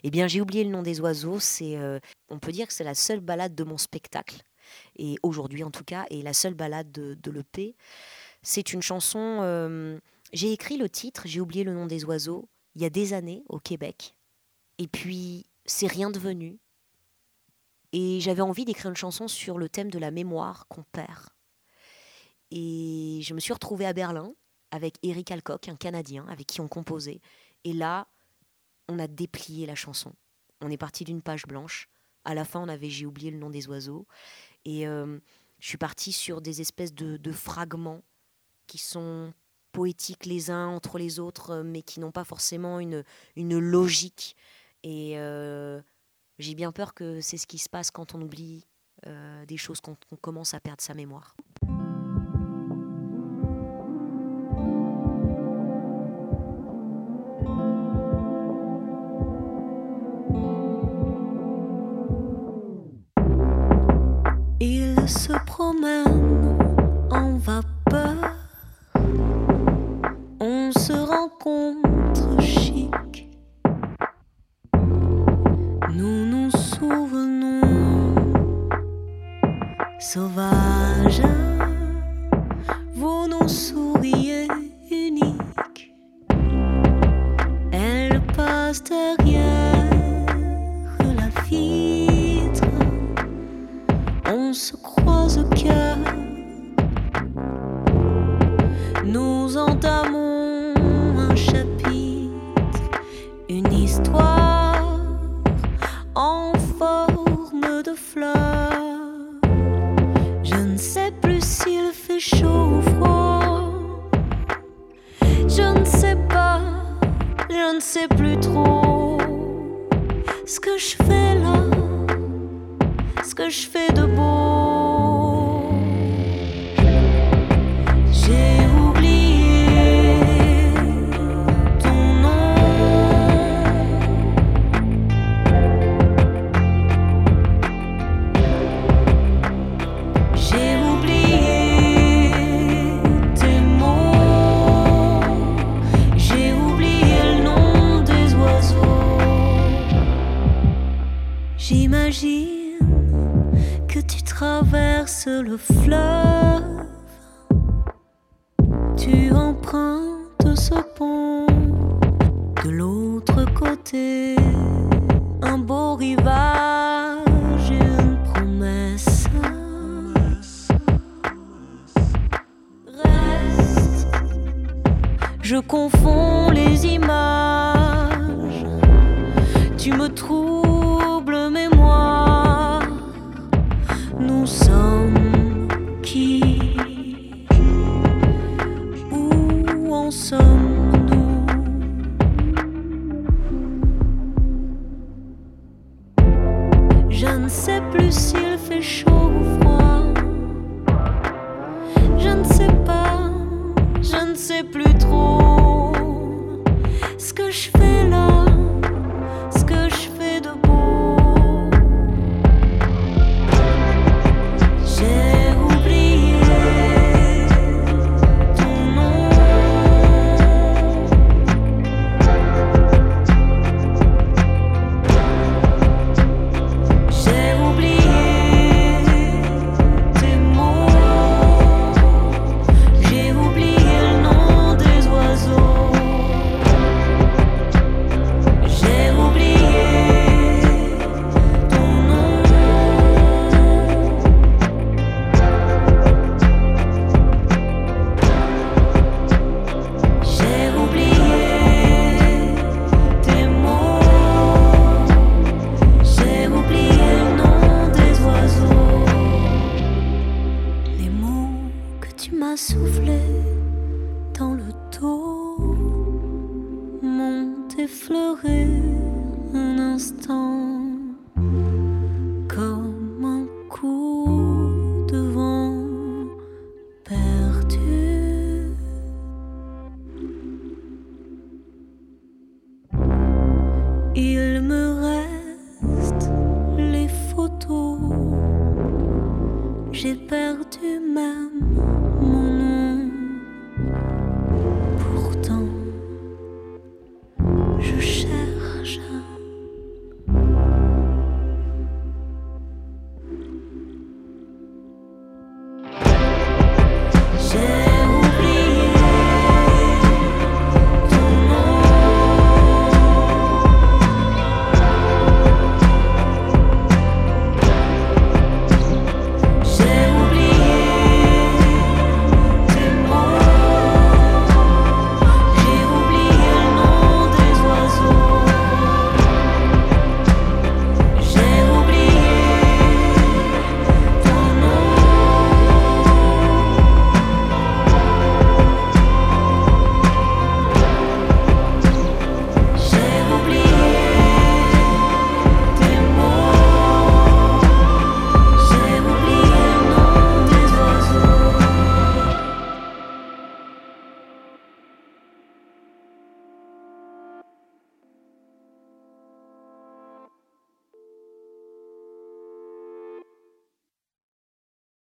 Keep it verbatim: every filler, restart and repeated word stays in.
Eh bien, j'ai oublié le nom des oiseaux. C'est, euh, on peut dire que c'est la seule balade de mon spectacle, et aujourd'hui en tout cas, et la seule balade de, de l'E P. C'est une chanson. euh, j'ai écrit le titre, j'ai oublié le nom des oiseaux, il y a des années au Québec. Et puis, c'est rien devenu. Et j'avais envie d'écrire une chanson sur le thème de la mémoire qu'on perd. Et je me suis retrouvée à Berlin avec Eric Alcock, un Canadien avec qui on composait. Et là, on a déplié la chanson. On est parti d'une page blanche. À la fin, on avait J'ai oublié le nom des oiseaux. Et euh, je suis partie sur des espèces de, de fragments qui sont poétiques les uns entre les autres, mais qui n'ont pas forcément une, une logique. Et euh, j'ai bien peur que c'est ce qui se passe quand on oublie euh, des choses, quand on commence à perdre sa mémoire. Il se promène en vapeur, on se rencontre chic, nous nous souvenons sauvages, vous nous souriez unique, elle passe derrière la vitre, on se croise au cœur, nous entamons un chapitre, une histoire en forme de fleur. Je ne sais plus s'il fait chaud ou froid, je ne sais pas, je ne sais plus trop ce que je fais là, ce que je fais de beau. J'ai oublié ton nom, j'ai oublié tes mots, j'ai oublié le nom des oiseaux. J'imagine que tu traverses le fleuve, tu empruntes ce pont, de l'autre côté, un beau rivage, une promesse. Reste, je confonds les images, tu me troubles mémoire. Nous sommes qui? Où en sommes-nous? Je ne sais plus s'il fait chaud ou froid, je ne sais pas, je ne sais plus trop ce que je fais là, ce que je fais de beau. J'ai oublié ton nom, j'ai oublié tes mots, j'ai oublié le nom des oiseaux, j'ai oublié ton nom. J'ai oublié tes mots, j'ai oublié le nom des oiseaux. Les mots que tu m'as soufflés dans le dos m'ont effleuré un instant comme un coup de vent perdu. Il me reste les photos, j'ai perdu